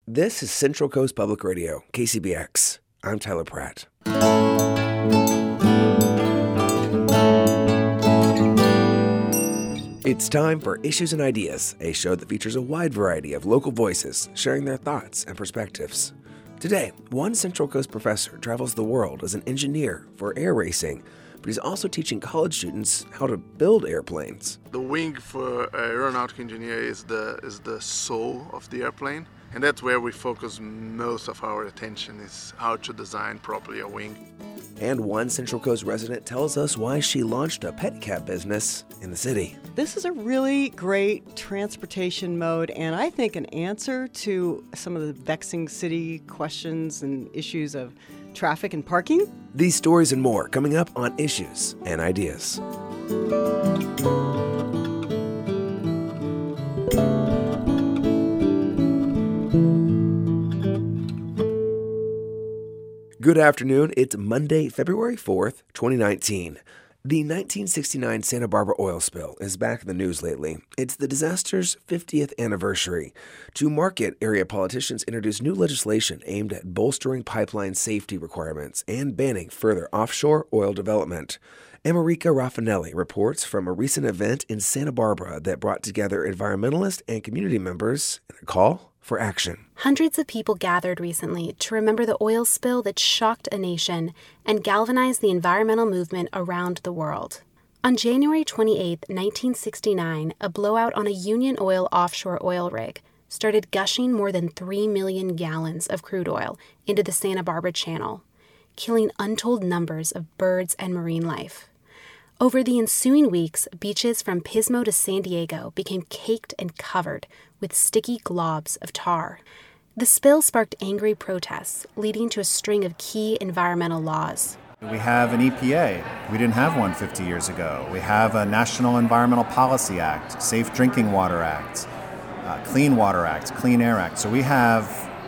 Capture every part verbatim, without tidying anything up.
This is Central Coast Public Radio, K C B X. I'm Tyler Pratt. It's time for Issues and Ideas, a show that features a wide variety of local voices sharing their thoughts and perspectives. Today, one Central Coast professor travels the world as an engineer for air racing, but he's also teaching college students how to build airplanes. The wing for an aeronautical engineer is the is the soul of the airplane, and that's where we focus most of our attention, is how to design properly a wing. And one Central Coast resident tells us why she launched a pedicab business in the city. This is a really great transportation mode, and I think an answer to some of the vexing city questions and issues of traffic and parking. These stories and more coming up on Issues and Ideas. Good afternoon. It's Monday, February fourth, twenty nineteen. The nineteen sixty-nine Santa Barbara oil spill is back in the news lately. It's the disaster's fiftieth anniversary. To mark it, area politicians introduced new legislation aimed at bolstering pipeline safety requirements and banning further offshore oil development. America Raffanelli reports from a recent event in Santa Barbara that brought together environmentalists and community members in a call for action. Hundreds of people gathered recently to remember the oil spill that shocked a nation and galvanized the environmental movement around the world. On January twenty-eighth, nineteen sixty-nine, a blowout on a Union Oil offshore oil rig started gushing more than three million gallons of crude oil into the Santa Barbara Channel, killing untold numbers of birds and marine life. Over the ensuing weeks, beaches from Pismo to San Diego became caked and covered with sticky globs of tar. The spill sparked angry protests, leading to a string of key environmental laws. We have an E P A. We didn't have one fifty years ago. We have a National Environmental Policy Act, Safe Drinking Water Act, uh, Clean Water Act, Clean Air Act. So we have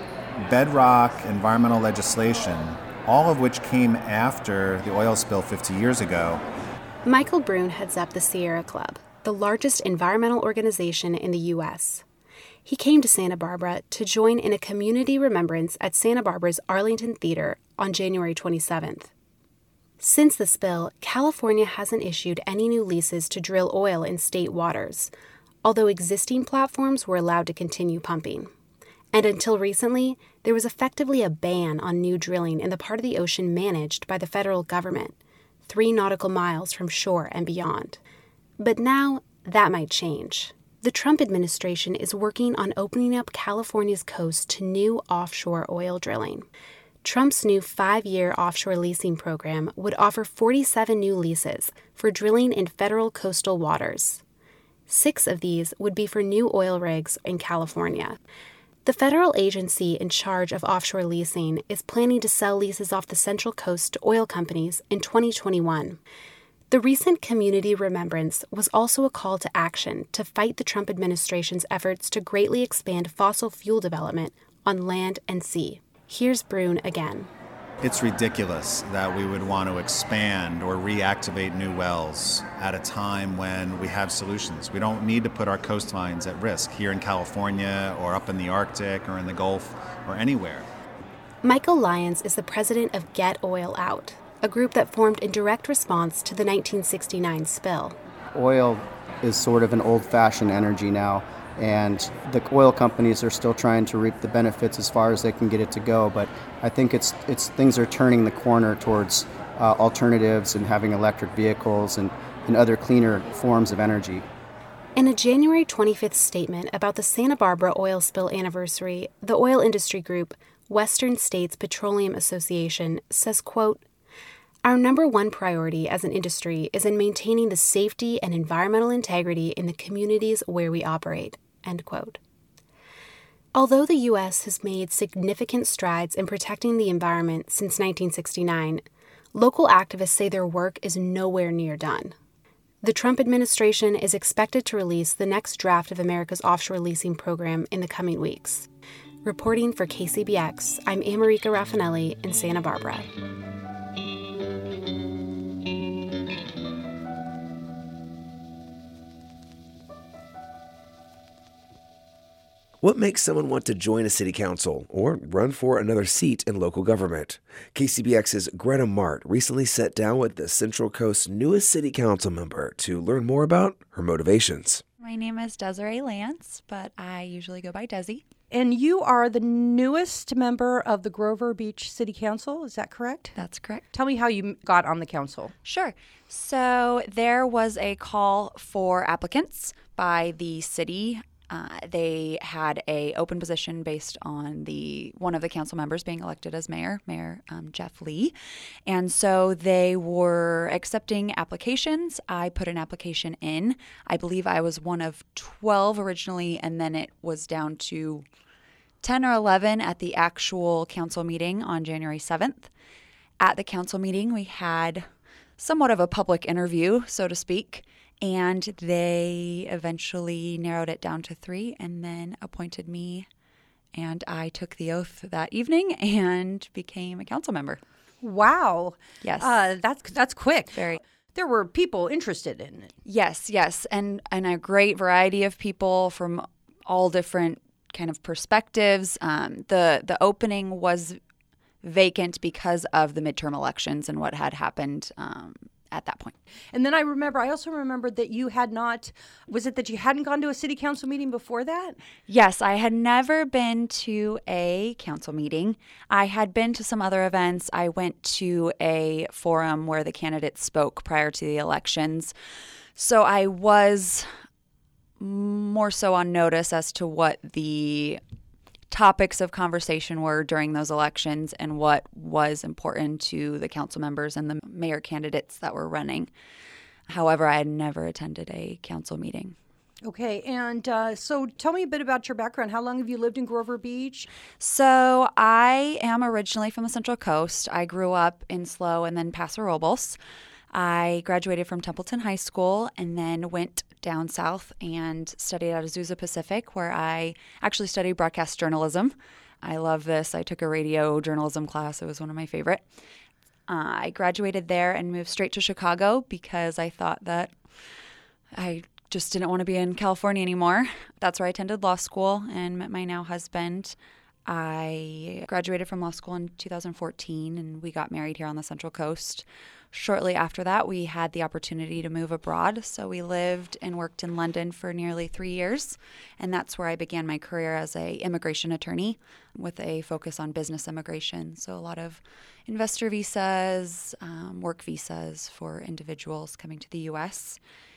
bedrock environmental legislation, all of which came after the oil spill fifty years ago. Michael Brune heads up the Sierra Club, the largest environmental organization in the U S He came to Santa Barbara to join in a community remembrance at Santa Barbara's Arlington Theater on January twenty-seventh. Since the spill, California hasn't issued any new leases to drill oil in state waters, although existing platforms were allowed to continue pumping. And until recently, there was effectively a ban on new drilling in the part of the ocean managed by the federal government, three nautical miles from shore and beyond. But now, that might change. The Trump administration is working on opening up California's coast to new offshore oil drilling. Trump's new five-year offshore leasing program would offer forty-seven new leases for drilling in federal coastal waters. Six of these would be for new oil rigs in California. The federal agency in charge of offshore leasing is planning to sell leases off the Central Coast to oil companies in twenty twenty-one. The recent community remembrance was also a call to action to fight the Trump administration's efforts to greatly expand fossil fuel development on land and sea. Here's Brune again. It's ridiculous that we would want to expand or reactivate new wells at a time when we have solutions. We don't need to put our coastlines at risk here in California or up in the Arctic or in the Gulf or anywhere. Michael Lyons is the president of Get Oil Out, a group that formed in direct response to the nineteen sixty-nine spill. Oil is sort of an old-fashioned energy now, and the oil companies are still trying to reap the benefits as far as they can get it to go. But I think it's it's things are turning the corner towards uh, alternatives and having electric vehicles and, and other cleaner forms of energy. In a January twenty-fifth statement about the Santa Barbara oil spill anniversary, the oil industry group, Western States Petroleum Association, says, quote, "Our number one priority as an industry is in maintaining the safety and environmental integrity in the communities where we operate," end quote. Although the U S has made significant strides in protecting the environment since nineteen sixty-nine, local activists say their work is nowhere near done. The Trump administration is expected to release the next draft of America's offshore leasing program in the coming weeks. Reporting for K C B X, I'm America Raffanelli in Santa Barbara. What makes someone want to join a city council or run for another seat in local government? K C B X's Greta Mart recently sat down with the Central Coast's newest city council member to learn more about her motivations. My name is Desiree Lance, but I usually go by Desi. And you are the newest member of the Grover Beach City Council, is that correct? That's correct. Tell me how you got on the council. Sure. So there was a call for applicants by the city. Uh, they had a open position based on the one of the council members being elected as mayor, Mayor um, Jeff Lee. And so they were accepting applications. I put an application in. I believe I was one of twelve originally, and then it was down to ten or eleven at the actual council meeting on January seventh. At the council meeting, we had somewhat of a public interview, so to speak. And they eventually narrowed it down to three and then appointed me. And I took the oath that evening and became a council member. Wow. Yes. Uh, that's that's quick. Very. There were people interested in it. Yes, yes. And, and a great variety of people from all different kind of perspectives. Um, the, the opening was vacant because of the midterm elections and what had happened um at that point. And then I remember, I also remembered that you had not, was it that you hadn't gone to a city council meeting before that? Yes, I had never been to a council meeting. I had been to some other events. I went to a forum where the candidates spoke prior to the elections. So I was more so on notice as to what the topics of conversation were during those elections and what was important to the council members and the mayor candidates that were running. However, I had never attended a council meeting. Okay, and uh, so tell me a bit about your background. How long have you lived in Grover Beach? So I am originally from the Central Coast. I grew up in SLO and then Paso Robles. I graduated from Templeton High School and then went down south and studied at Azusa Pacific, where I actually studied broadcast journalism. I love this. I took a radio journalism class. It was one of my favorite. Uh, I graduated there and moved straight to Chicago because I thought that I just didn't want to be in California anymore. That's where I attended law school and met my now husband. I graduated from law school in two thousand fourteen, and we got married here on the Central Coast. Shortly after that, we had the opportunity to move abroad, so we lived and worked in London for nearly three years, and that's where I began my career as a immigration attorney with a focus on business immigration. So a lot of investor visas, um, work visas for individuals coming to the U S.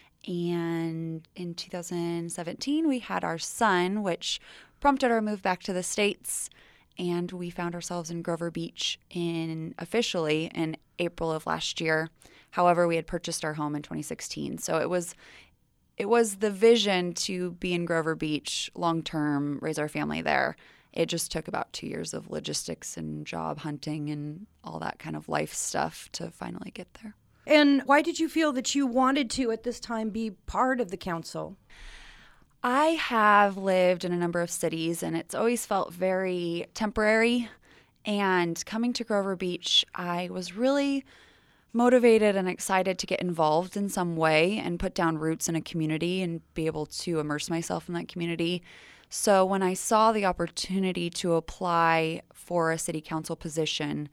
And in two thousand seventeen, we had our son, which prompted our move back to the States. And we found ourselves in Grover Beach in officially in April of last year. However, we had purchased our home in twenty sixteen. So it was it was the vision to be in Grover Beach long term, raise our family there. It just took about two years of logistics and job hunting and all that kind of life stuff to finally get there. And why did you feel that you wanted to, at this time, be part of the council? I have lived in a number of cities, and it's always felt very temporary. And coming to Grover Beach, I was really motivated and excited to get involved in some way and put down roots in a community and be able to immerse myself in that community. So when I saw the opportunity to apply for a city council position,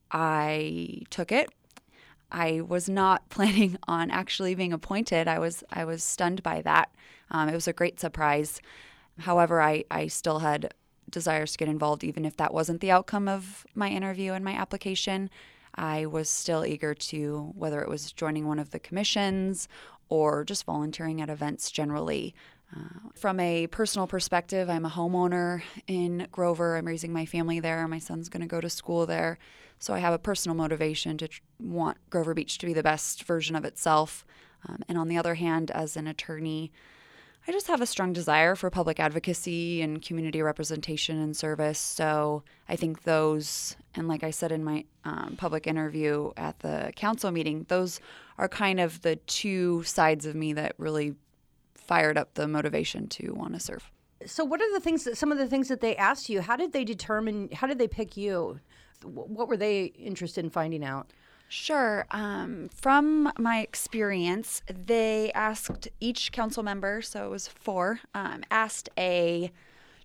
I took it. I was not planning on actually being appointed. I was I was stunned by that. Um, it was a great surprise. However, I, I still had desires to get involved, even if that wasn't the outcome of my interview and my application. I was still eager to, whether it was joining one of the commissions or just volunteering at events generally. Uh, from a personal perspective, I'm a homeowner in Grover. I'm raising my family there. My son's going to go to school there. So I have a personal motivation to tr- want Grover Beach to be the best version of itself. Um, and on the other hand, as an attorney, I just have a strong desire for public advocacy and community representation and service. So I think those, and like I said in my um, public interview at the council meeting, those are kind of the two sides of me that really fired up the motivation to want to serve. So what are the things that, some of the things that they asked you? How did they determine, how did they pick you? What were they interested in finding out? Sure. Um, from my experience, they asked each council member, so it was four, um, asked a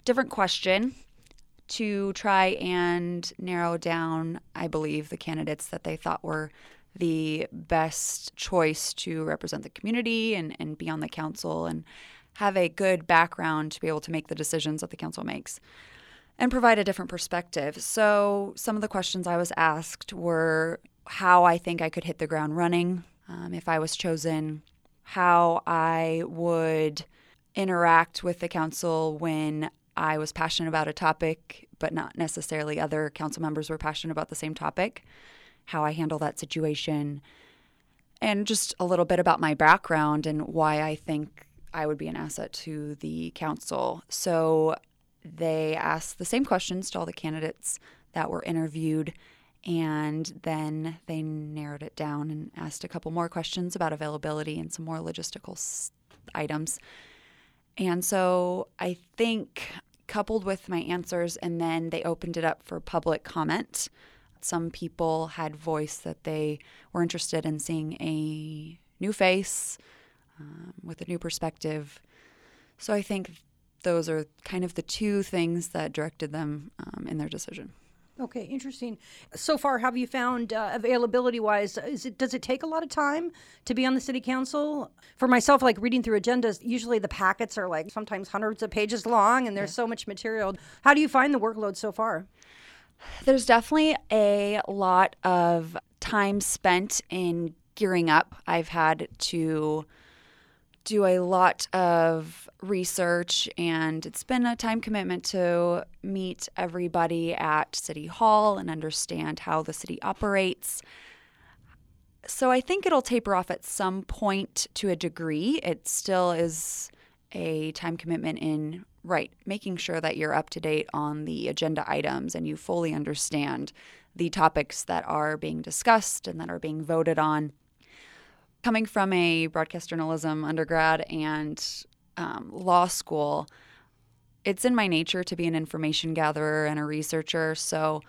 different question to try and narrow down, I believe, the candidates that they thought were the best choice to represent the community and, and be on the council and have a good background to be able to make the decisions that the council makes and provide a different perspective. So some of the questions I was asked were how I think I could hit the ground running um, if I was chosen, how I would interact with the council when I was passionate about a topic, but not necessarily other council members were passionate about the same topic, how I handle that situation, and just a little bit about my background and why I think I would be an asset to the council. So they asked the same questions to all the candidates that were interviewed, and then they narrowed it down and asked a couple more questions about availability and some more logistical s- items. And so I think coupled with my answers, and then they opened it up for public comment. Some people had voiced that they were interested in seeing a new face um, with a new perspective. So I think those are kind of the two things that directed them um, in their decision. Okay, interesting. So far, have you found uh, availability-wise, is it does it take a lot of time to be on the city council? For myself, like reading through agendas, usually the packets are like sometimes hundreds of pages long, and there's yeah. so much material. How do you find the workload so far? There's definitely a lot of time spent in gearing up. I've had to do a lot of research, and it's been a time commitment to meet everybody at City Hall and understand how the city operates. So I think it'll taper off at some point to a degree. It still is a time commitment in, right, making sure that you're up to date on the agenda items and you fully understand the topics that are being discussed and that are being voted on. Coming from a broadcast journalism undergrad and um, law school, it's in my nature to be an information gatherer and a researcher, so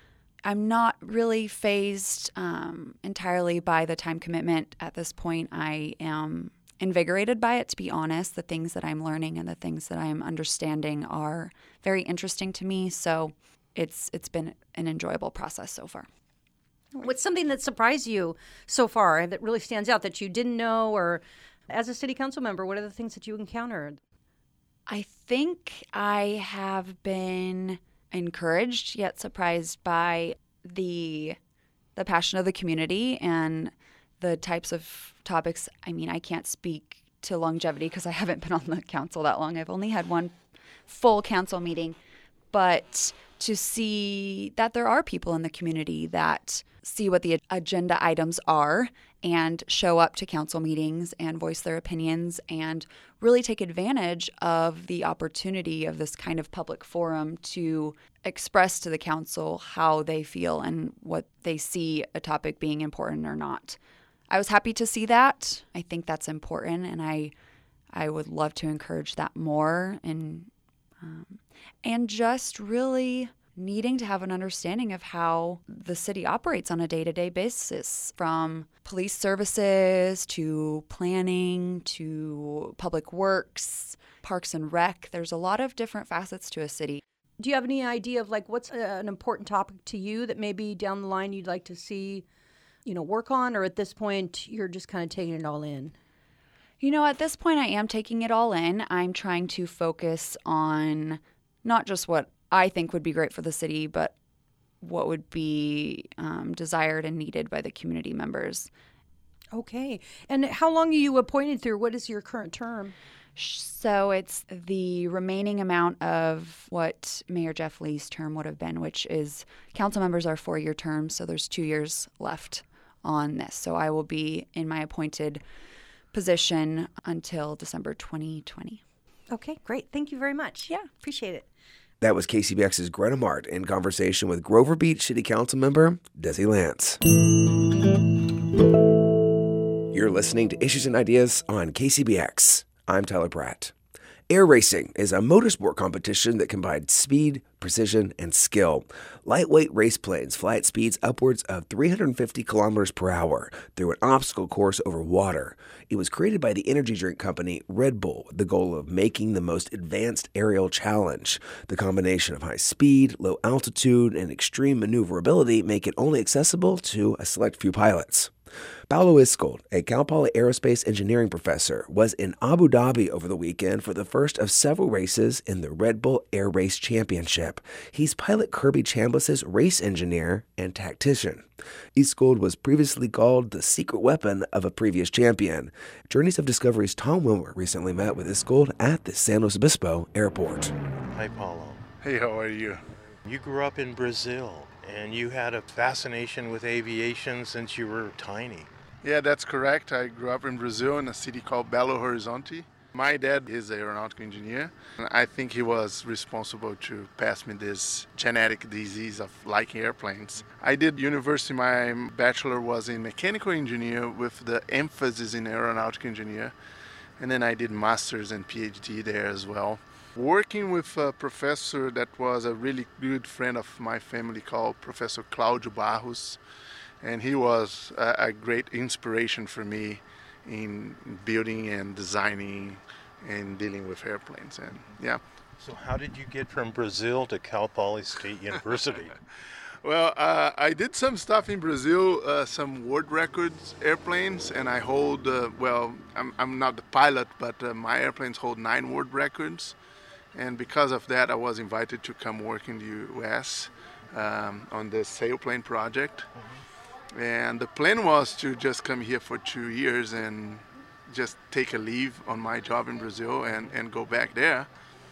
I'm not really fazed um, entirely by the time commitment at this point. I am invigorated by it, to be honest. The things that I'm learning and the things that I'm understanding are very interesting to me, so it's it's been an enjoyable process so far. What's something that surprised you so far that really stands out that you didn't know, or as a city council member, what are the things that you encountered? I think I have been encouraged yet surprised by the the passion of the community and the types of topics. I mean, I can't speak to longevity because I haven't been on the council that long. I've only had one full council meeting, but to see that there are people in the community that see what the agenda items are and show up to council meetings and voice their opinions and really take advantage of the opportunity of this kind of public forum to express to the council how they feel and what they see a topic being important or not. I was happy to see that. I think that's important, and I I would love to encourage that more, and um, and just really needing to have an understanding of how the city operates on a day-to-day basis, from police services to planning to public works, parks and rec. There's a lot of different facets to a city. Do you have any idea of like what's a, an important topic to you that maybe down the line you'd like to see, you know, work on, or at this point you're just kind of taking it all in? You know, at this point I am taking it all in. I'm trying to focus on not just what I think would be great for the city, but what would be um, desired and needed by the community members. Okay. And how long are you appointed through? What is your current term? So it's the remaining amount of what Mayor Jeff Lee's term would have been, which is council members are four-year terms, so there's two years left on this. So I will be in my appointed position until December twenty twenty. Okay, great. Thank you very much. Yeah. Appreciate it. That was K C B X's Greta Mart in conversation with Grover Beach City Council member Desi Lance. You're listening to Issues and Ideas on K C B X. I'm Tyler Pratt. Air racing is a motorsport competition that combines speed, precision, and skill. Lightweight race planes fly at speeds upwards of three hundred fifty kilometers per hour through an obstacle course over water. It was created by the energy drink company Red Bull with the goal of making the most advanced aerial challenge. The combination of high speed, low altitude, and extreme maneuverability make it only accessible to a select few pilots. Paulo Iskold, a Cal Poly aerospace engineering professor, was in Abu Dhabi over the weekend for the first of several races in the Red Bull Air Race Championship. He's pilot Kirby Chambliss's race engineer and tactician. Iskold was previously called the secret weapon of a previous champion. Journeys of Discovery's Tom Wilmer recently met with Iskold at the San Luis Obispo airport. Hi, Paulo. Hey, how are you? You grew up in Brazil, and you had a fascination with aviation since you were tiny. Yeah, that's correct. I grew up in Brazil in a city called Belo Horizonte. My dad is an aeronautical engineer. And I think he was responsible to pass me this genetic disease of liking airplanes. I did university, my bachelor was in mechanical engineer with the emphasis in aeronautical engineer. And then I did master's and PhD there as well. Working with a professor that was a really good friend of my family called Professor Cláudio Barros. And he was a, a great inspiration for me in building and designing and dealing with airplanes. And yeah. So how did you get from Brazil to Cal Poly State University? Well, uh, I did some stuff in Brazil, uh, some world records airplanes, and I hold, uh, well, I'm, I'm not the pilot, but uh, my airplanes hold nine world records. And because of that, I was invited to come work in the U S um, on the sailplane project. Mm-hmm. And the plan was to just come here for two years and just take a leave on my job in Brazil and, and go back there.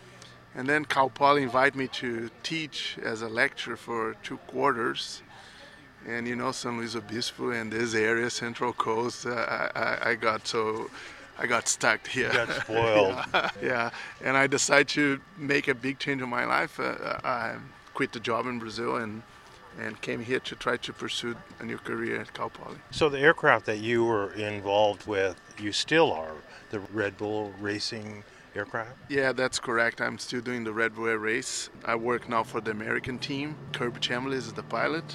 And then Cal Poly invited me to teach as a lecturer for two quarters. And you know, San Luis Obispo and this area, Central Coast, uh, I, I got so, I got stuck here. You got spoiled. yeah, yeah, and I decided to make a big change in my life. Uh, I quit the job in Brazil and and came here to try to pursue a new career at Cal Poly. So the aircraft that you were involved with, you still are, the Red Bull racing aircraft? Yeah, that's correct. I'm still doing the Red Bull Air Race. I work now for the American team. Kirby Chambliss is the pilot.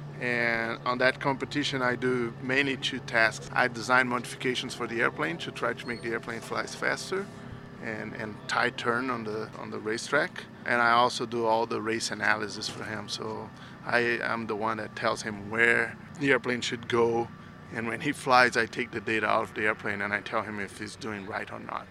And on that competition, I do mainly two tasks. I design modifications for the airplane to try to make the airplane fly faster and, and tight turn on the on the racetrack. And I also do all the race analysis for him. So I am the one that tells him where the airplane should go. And when he flies, I take the data out of the airplane and I tell him if he's doing right or not.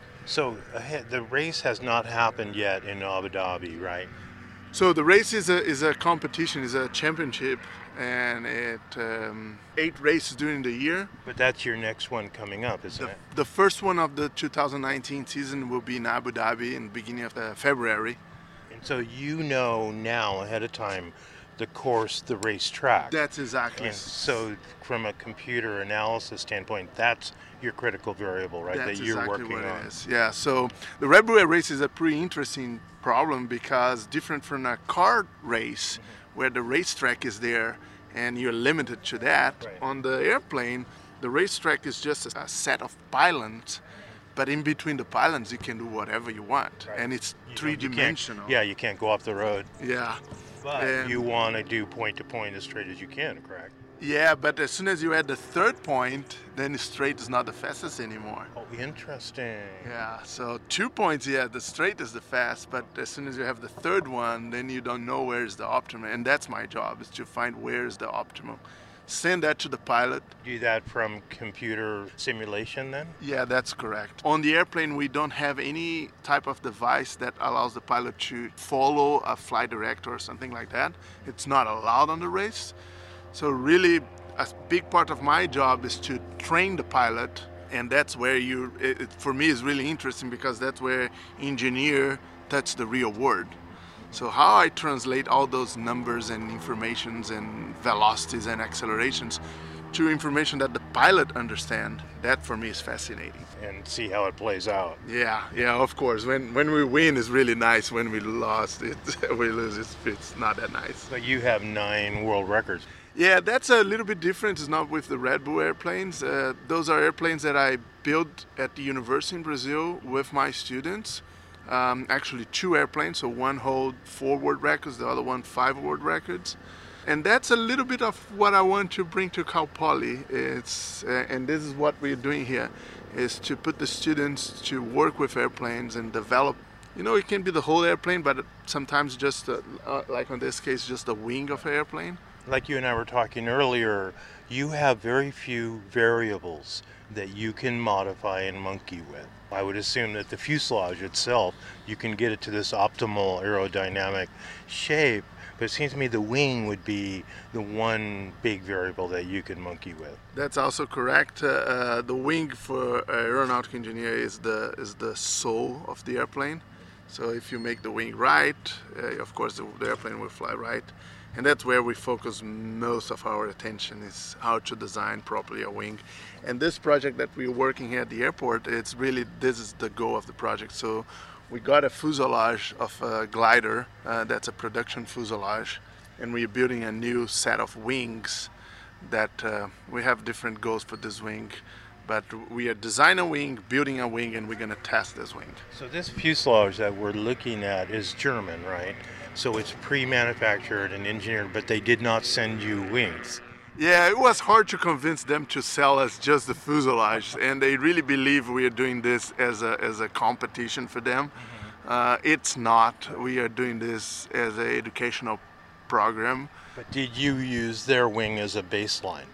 So ahead, the race has not happened yet in Abu Dhabi, right? So the race is a is a competition, is a championship, and it um, eight races during the year. But that's your next one coming up, isn't the, it? The first one of the two thousand nineteen season will be in Abu Dhabi in the beginning of uh, February. And so you know now ahead of time the course, the racetrack. That's exactly. And so from a computer analysis standpoint, that's your critical variable, right? That's that you're exactly working what on. It is. Yeah. So the Red Bull Air Race is a pretty interesting problem because different from a car race, mm-hmm. where the racetrack is there and you're limited to that. Right. On the airplane, the racetrack is just a set of pylons. But in between the pylons, you can do whatever you want, Right. and it's You don't- three-dimensional. You yeah, you can't go off the road. Yeah. But And- you want to do point to point as straight as you can, correct? Yeah, but as soon as you add the third point, then straight is not the fastest anymore. Oh, interesting. Yeah, so two points, yeah, the straight is the fast, but as soon as you have the third one, then you don't know where's the optimum, and that's my job, is to find where's the optimum. Send that to the pilot. Do that from computer simulation then? Yeah, that's correct. On the airplane, we don't have any type of device that allows the pilot to follow a flight director or something like that. It's not allowed on the race. So really, a big part of my job is to train the pilot, and that's where you, it, it, for me, is really interesting because that's where engineer touch the real world. So how I translate all those numbers and informations and velocities and accelerations to information that the pilot understand, that for me is fascinating. And see how it plays out. Yeah, yeah, of course. When when we win, it's really nice. When we lost, it we lose, it's, it's not that nice. But you have nine world records. Yeah, that's a little bit different. It's not with the Red Bull airplanes. Uh, those are airplanes that I built at the university in Brazil with my students. Um, actually, two airplanes. So one hold four world records, the other one five world records. And that's a little bit of what I want to bring to Cal Poly. It's, uh, and this is what we're doing here, is to put the students to work with airplanes and develop. You know, it can be the whole airplane, but sometimes just, uh, uh, like in this case, just a wing of an airplane. Like you and I were talking earlier, you have very few variables that you can modify and monkey with. I would assume that the fuselage itself, you can get it to this optimal aerodynamic shape, but it seems to me the wing would be the one big variable that you can monkey with. That's also correct. Uh, uh, the wing for an aeronautic engineer is the is the soul of the airplane. So if you make the wing right, uh, of course the, the airplane will fly right. And that's where we focus most of our attention, is how to design properly a wing. And this project that we're working here at the airport, it's really, this is the goal of the project. So we got a fuselage of a glider, uh, that's a production fuselage, and we're building a new set of wings that uh, we have different goals for this wing. But we are designing a wing, building a wing, and we're going to test this wing. So this fuselage that we're looking at is German, right? So it's pre-manufactured and engineered, but they did not send you wings. Yeah, it was hard to convince them to sell us just the fuselage, and they really believe we are doing this as a as a competition for them. Mm-hmm. Uh, it's not. We are doing this as an educational program. But did you use their wing as a baseline?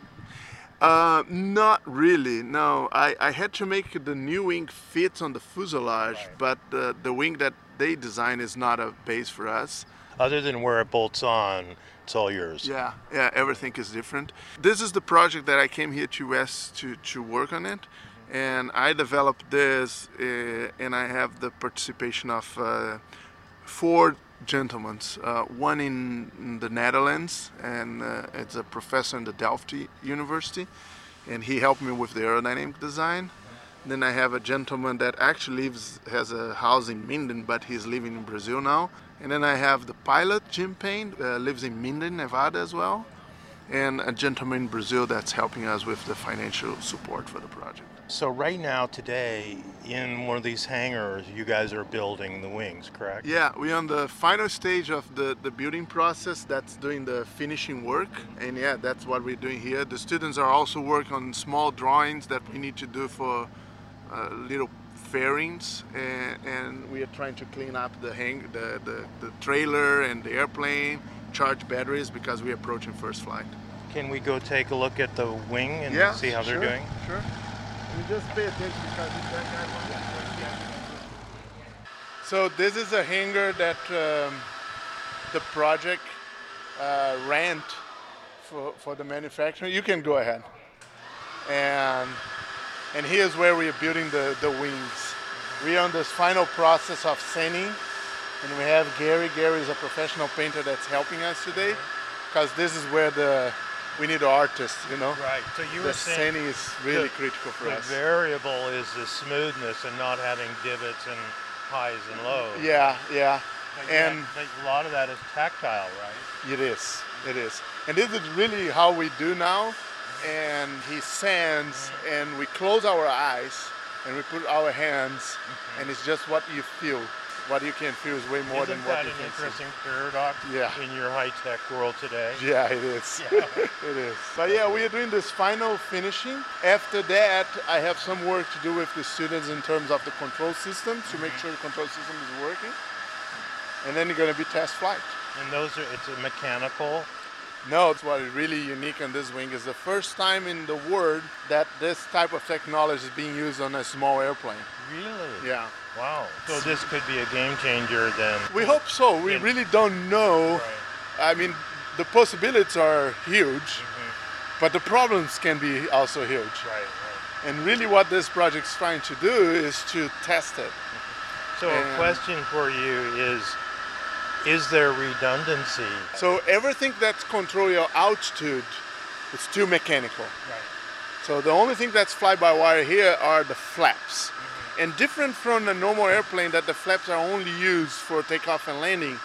Uh, not really, no. I, I had to make the new wing fit on the fuselage, right. But the, the wing that they design is not a base for us. Other than where it bolts on, it's all yours. Yeah, yeah, everything is different. This is the project that I came here to U S to, to work on it. And I developed this, uh, and I have the participation of uh, four gentlemen. Uh, one in, in the Netherlands, and uh, it's a professor in the Delft University, and he helped me with the aerodynamic design. Then I have a gentleman that actually lives, has a house in Minden, but he's living in Brazil now. And then I have the pilot, Jim Payne, uh, lives in Minden, Nevada as well. And a gentleman in Brazil that's helping us with the financial support for the project. So right now, today, in one of these hangars, you guys are building the wings, correct? Yeah, we're on the final stage of the, the building process. That's doing the finishing work. And yeah, that's what we're doing here. The students are also working on small drawings that we need to do for uh, little fairings. And, and we are trying to clean up the, hang, the, the, the trailer and the airplane, charge batteries, because we're approaching first flight. Can we go take a look at the wing and yeah, see how sure, they're doing? Sure. You just pay attention because that guy. So this is a hangar that um, the project uh, rent for for the manufacturer. You can go ahead. And and here's where we are building the, the wings. We are on this final process of sanding, and we have Gary. Gary is a professional painter that's helping us today, because this is where the we need artists, you know. Right. So you the were saying sanding is really the, critical for the us. The variable is the smoothness and not having divots and highs and lows. Yeah, yeah. But and yet, a lot of that is tactile, right? It is. It is. And this is really how we do now. And he sands, mm-hmm. and we close our eyes, and we put our hands, mm-hmm. and it's just what you feel. What you can feel is way more Isn't than what you that can an interesting see. paradox Yeah. in your high-tech world today? Yeah, it is. Yeah. It is. But yeah, we are doing this final finishing. After that, I have some work to do with the students in terms of the control system to make sure the control system is working. And then you're going to be test flight. And those are, it's a mechanical? No, it's what is really unique on this wing is the first time in the world that this type of technology is being used on a small airplane. Really? Yeah. Wow. So this could be a game changer then. We hope so. We really don't know. Right. I mean, the possibilities are huge, Mm-hmm. but the problems can be also huge. Right, right. And really what this project is trying to do is to test it. So And a question for you is, is there redundancy? So everything that's control your altitude is still mechanical. Right. So the only thing that's fly-by-wire here are the flaps. Mm-hmm. And different from a normal airplane that the flaps are only used for takeoff and landing,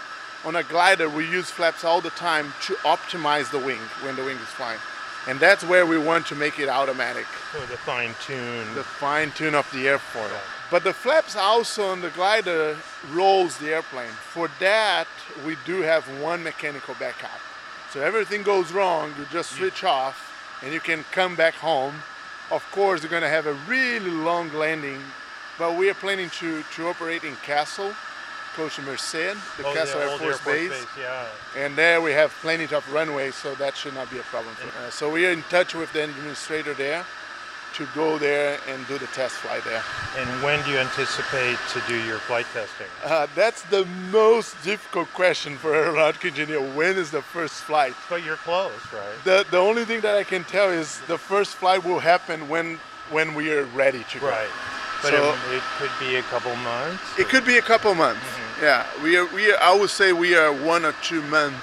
on a glider, we use flaps all the time to optimize the wing when the wing is flying. And that's where we want to make it automatic. So the fine tune. The fine tune of the airfoil. But the flaps also on the glider rolls the airplane. For that, we do have one mechanical backup. So everything goes wrong, you just switch off and you can come back home. Of course, you're going to have a really long landing, but we are planning to, to operate in Castle, close to Merced, the oh, Castle yeah, Air old Force, Air Force Base. Base. Yeah. And there we have plenty of runway, so that should not be a problem. For, uh, so we are in touch with the administrator there to go there and do the test flight there. And when do you anticipate to do your flight testing? Uh, that's the most difficult question for an aeronautical engineer. When is the first flight? But you're close, right? The the only thing that I can tell is the first flight will happen when when we are ready to go. Right. But so, it, it could be a couple months? It could be a couple months. Mm-hmm. Yeah. We are, we are, I would say we are one or two months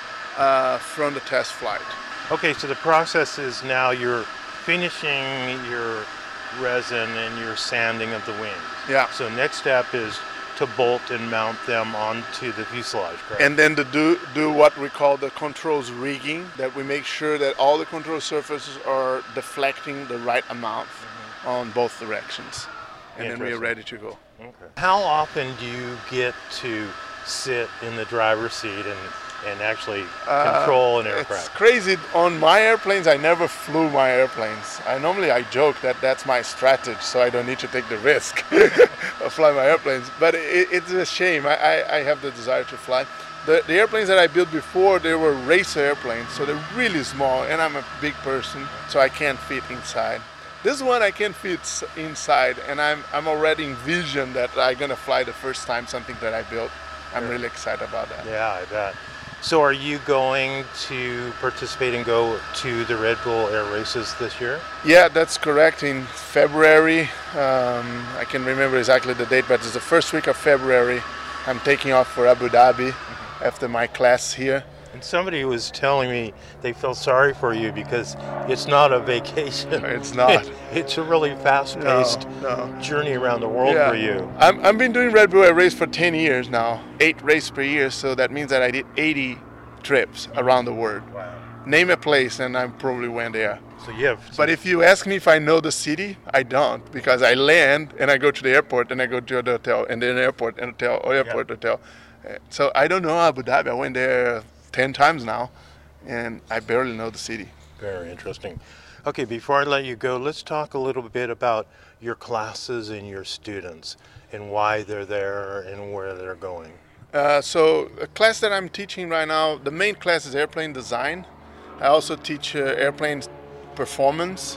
uh, from the test flight. Okay, so the process is now you're finishing your resin and your sanding of the wings. Yeah. So next step is to bolt and mount them onto the fuselage, correct? And then to do do what we call the controls rigging, that we make sure that all the control surfaces are deflecting the right amount mm-hmm. on both directions. And then we are ready to go. Okay. How often do you get to sit in the driver's seat and and actually control uh, an aircraft? It's crazy. On my airplanes, I never flew my airplanes. I normally I joke that that's my strategy, so I don't need to take the risk of flying my airplanes. But it, it's a shame. I, I, I have the desire to fly. The, the airplanes that I built before, they were racer airplanes, so they're really small, and I'm a big person, so I can't fit inside. This one I can fit inside, and I'm I'm already envisioned that I'm gonna fly the first time something that I built. I'm really excited about that. Yeah, I bet. So are you going to participate and go to the Red Bull Air Races this year? Yeah, that's correct. In February, um, I can remember exactly the date, but it's the first week of February. I'm taking off for Abu Dhabi mm-hmm. after my class here. And somebody was telling me they felt sorry for you because it's not a vacation. It's not. It's a really fast-paced no, no. journey around the world yeah. for you. I'm, I've been doing Red Bull Air Race for ten years now, eight races per year, so that means that I did eighty trips around the world. Wow. Name a place and I probably went there. So you have but if you ask me if I know the city, I don't, because I land and I go to the airport and I go to the hotel and then airport and hotel or airport yeah. hotel. So I don't know Abu Dhabi. I went there ten times now, and I barely know the city. Very interesting. Okay, before I let you go, let's talk a little bit about your classes and your students and why they're there and where they're going. Uh, so a class that I'm teaching right now, the main class is airplane design. I also teach uh, airplane performance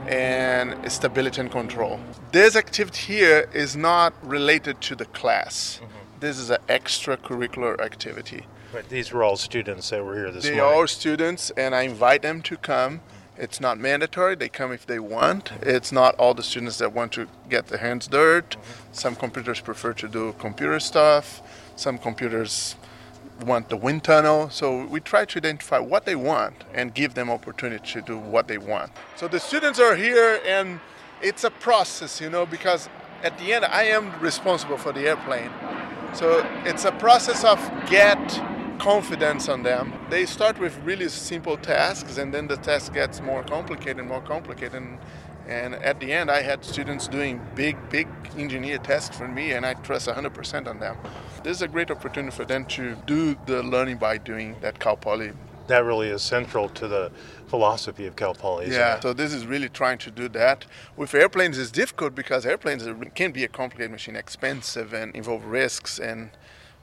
and stability and control. This activity here is not related to the class. Mm-hmm. This is an extracurricular activity. But these were all students that were here this they morning. They are students, and I invite them to come. It's not mandatory. They come if they want. It's not all the students that want to get their hands dirty. Mm-hmm. Some computers prefer to do computer stuff. Some computers want the wind tunnel. So we try to identify what they want and give them opportunity to do what they want. So the students are here, and it's a process, you know, because at the end I am responsible for the airplane. So it's a process of get confidence on them. They start with really simple tasks, and then the task gets more complicated and more complicated. And, and at the end, I had students doing big, big engineer tasks for me, and I trust one hundred percent on them. This is a great opportunity for them to do the learning by doing that Cal Poly. That really is central to the philosophy of Cal Poly, isn't yeah, it? So this is really trying to do that. With airplanes, it's difficult because airplanes can be a complicated machine, expensive and involve risks. And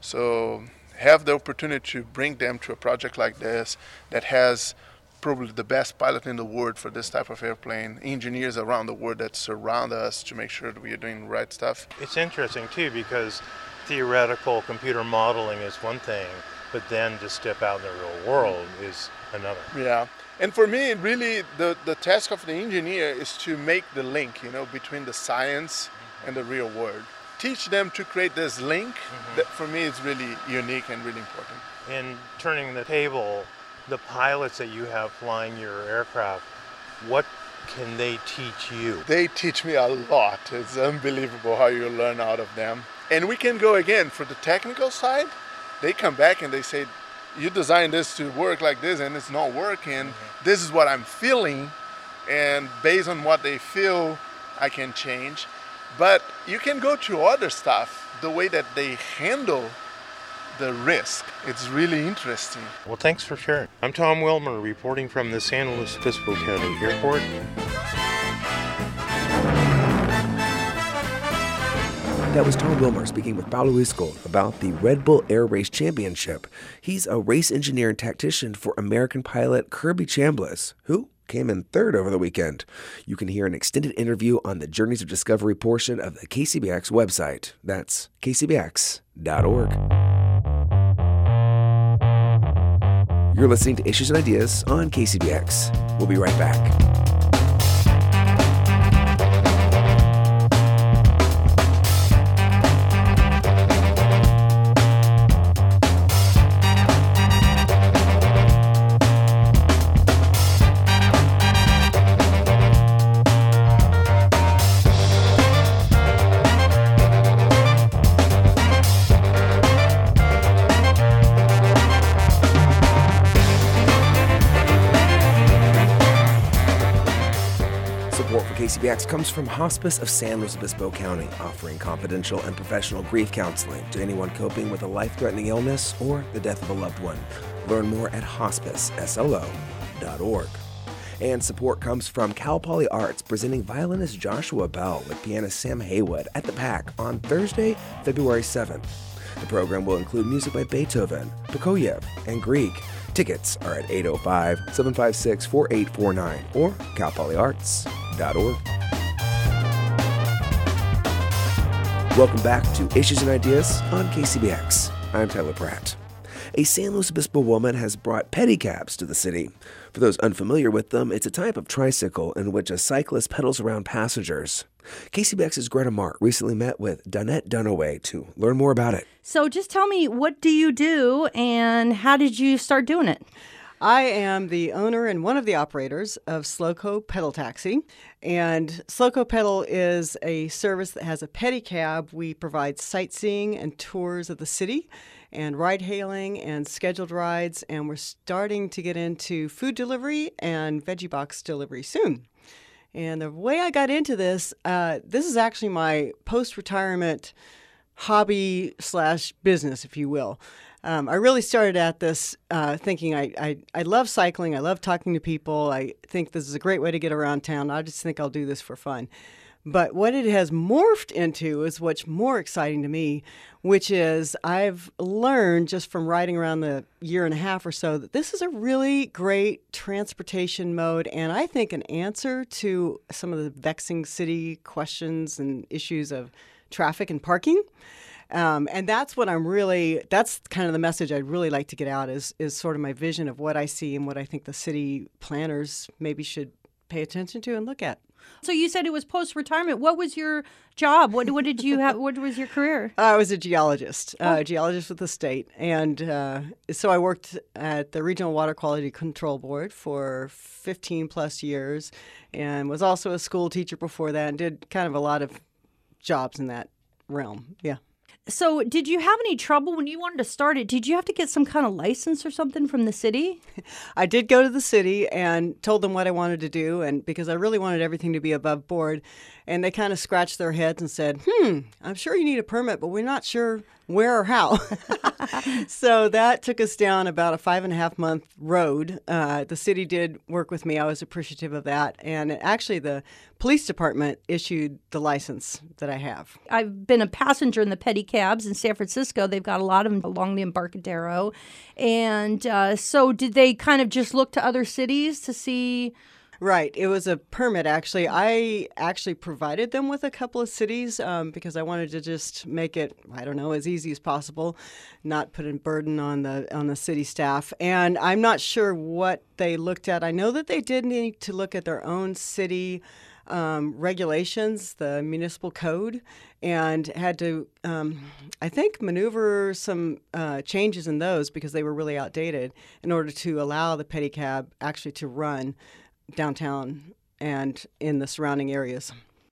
so have the opportunity to bring them to a project like this that has probably the best pilot in the world for this type of airplane, engineers around the world that surround us to make sure that we are doing the right stuff. It's interesting, too, because theoretical computer modeling is one thing, but then to step out in the real world is another. Yeah. And for me, really, the, the task of the engineer is to make the link, you know, between the science and the real world. Teach them to create this link. Mm-hmm. That for me is really unique and really important. And turning the table, the pilots that you have flying your aircraft, what can they teach you? They teach me a lot. It's unbelievable how you learn out of them. And we can go again for the technical side. they come back and they say, you designed this to work like this and it's not working. This is what I'm feeling, and based on what they feel, I can change. But you can go to other stuff, the way that they handle the risk. It's really interesting. Well, thanks for sharing. I'm Tom Wilmer, reporting from the San Luis Obispo County Airport. That was Tom Wilmer speaking with Paulo Isco about the Red Bull Air Race Championship. He's a race engineer and tactician for American pilot Kirby Chambliss, who came in third over the weekend. You can hear an extended interview on the Journeys of Discovery portion of the K C B X website. That's k c b x dot org. You're listening to Issues and Ideas on K C B X. We'll be right back. K C B X comes from Hospice of San Luis Obispo County, offering confidential and professional grief counseling to anyone coping with a life-threatening illness or the death of a loved one. Learn more at hospice slo dot org. And support comes from Cal Poly Arts, presenting violinist Joshua Bell with pianist Sam Haywood at the P A C on Thursday, February seventh. The program will include music by Beethoven, Prokofiev, and Grieg. Tickets are at eight oh five, seven five six, four eight four nine or cal poly arts dot org. Welcome back to Issues and Ideas on K C B X. I'm Tyler Pratt. A San Luis Obispo woman has brought pedicabs to the city. For those unfamiliar with them, it's a type of tricycle in which a cyclist pedals around passengers. K C B X's Greta Mark recently met with Donette Dunaway to learn more about it. So just tell me, what do you do and how did you start doing it? I am the owner and one of the operators of Sloco Pedal Taxi. And Sloco Pedal is a service that has a pedicab. We provide sightseeing and tours of the city and ride-hailing and scheduled rides. And we're starting to get into food delivery and veggie box delivery soon. And the way I got into this, uh, this is actually my post-retirement hobby slash business, if you will. Um, I really started at this uh, thinking I, I, I love cycling. I love talking to people. I think this is a great way to get around town. I just think I'll do this for fun. But what it has morphed into is what's more exciting to me, which is I've learned just from riding around the year and a half or so that this is a really great transportation mode and I think an answer to some of the vexing city questions and issues of traffic and parking. Um, and that's what I'm really, that's kind of the message I'd really like to get out is, is sort of my vision of what I see and what I think the city planners maybe should pay attention to and look at. So you said it was post-retirement. What was your job? What what did you have? What was your career? I was a geologist, oh. uh, a geologist with the state. And uh, so I worked at the Regional Water Quality Control Board for fifteen plus years and was also a school teacher before that and did kind of a lot of jobs in that realm. Yeah. So did you have any trouble when you wanted to start it? Did you have to get some kind of license or something from the city? I did go to the city and told them what I wanted to do, and because I really wanted everything to be above board. And they kind of scratched their heads and said, hmm, I'm sure you need a permit, but we're not sure where or how. So that took us down about a five and a half month road. Uh, the city did work with me. I was appreciative of that. And actually, the police department issued the license that I have. I've been a passenger in the pedicabs in San Francisco. They've got a lot of them along the Embarcadero. And uh, so did they kind of just look to other cities to see? Right. It was a permit, actually. I actually provided them with a couple of cities um, because I wanted to just make it, I don't know, as easy as possible, not put a burden on the on the city staff. And I'm not sure what they looked at. I know that they did need to look at their own city um, regulations, the municipal code, and had to, um, I think, maneuver some uh, changes in those because they were really outdated in order to allow the pedicab actually to run downtown and in the surrounding areas.